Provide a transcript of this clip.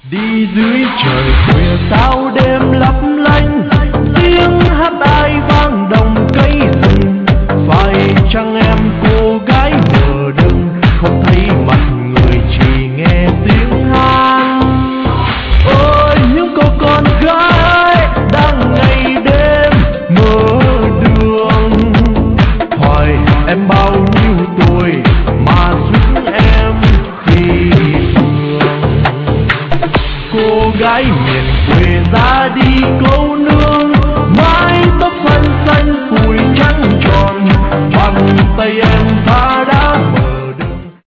Đi dưới trời khuya sao đêm lấp lánh, tiếng hát ai vang đồng cây rừng. Phải chăng em cô gái mờ đừng không thấy mặt người, chỉ nghe tiếng hát? Ôi những cô con gái đang ngày đêm mở đường, hỏi em bao nhiêu tuổi mà giúp em khi phương. Cô gái miền quê ra đi câu nương, mái tóc xanh xanh cùi trắng tròn, bằng tay em